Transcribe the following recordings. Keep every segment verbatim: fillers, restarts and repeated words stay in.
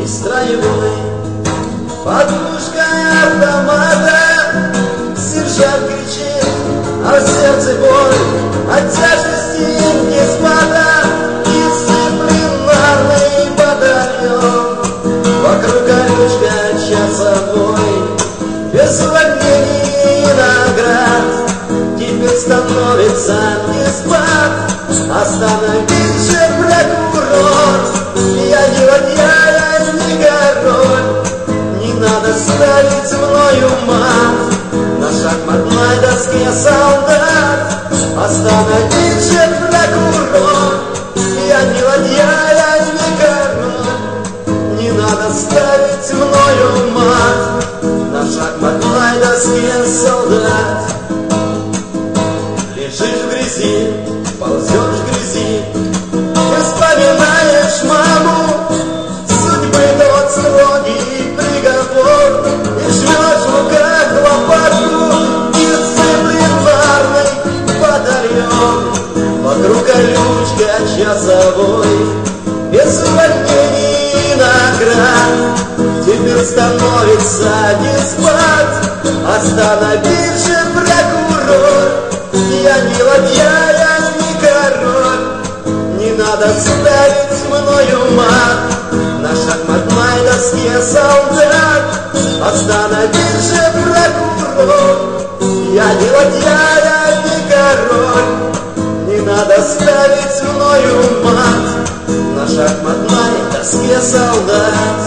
строевой. Под пушкой автомата сержант кричит, а в сердце боль от тяжести диспата. Дисциплинарный батальон, вокруг колючка часовой. Без увольнений и наград теперь становится диспат. Остановить же прокурор, я не ладья, я не король. Не надо ставить мною мат на шахматной доске солдат. Остановить же прокурор, я не ладья, я не король. Не надо ставить мною мат на шахматной доске солдат. Лежишь в грязи, ползешь в грязи, и вспоминаешь маму. Судьбы тот строгий приговор, и жмешь в руках лопатку. Дисциплинарный батальон, вокруг колючка часовой. Без увольнений и наград теперь становится диспат. Остановить же прокурор, я не ладья, я не король. Не надо ставить мною мат на шахматной доске солдат. Остановить же прокурор, я не ладья, я не король. Не надо ставить мною мат на шахматной доске солдат.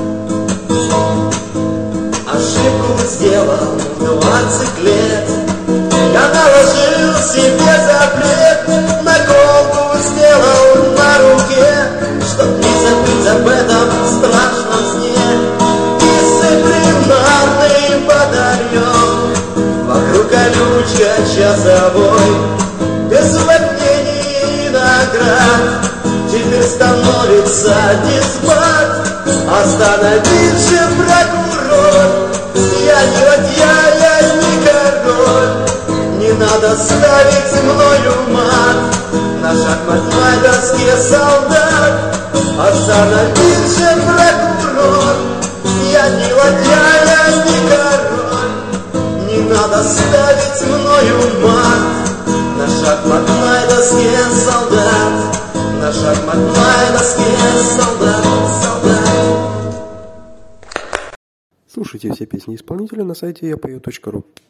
Ошибку сделал в двадцать лет, я наложил себе запрет, наколку сделал на руке, чтоб не забыть об этом страшном сне. Дисциплинарный батальон, вокруг колючка часовой. Без увольнений и наград теперь становится диспат. Остановить же прокурор, я не ладья, я не король. Не надо ставить мною мат на шахматной доске солдат. Остановить же прокурор, я не ладья, я не король. Не надо ставить мною мат на шахматной доске солдат. На шахматной доске солдат, солдат. Слушайте все песни исполнителя на сайте я пою точка ру.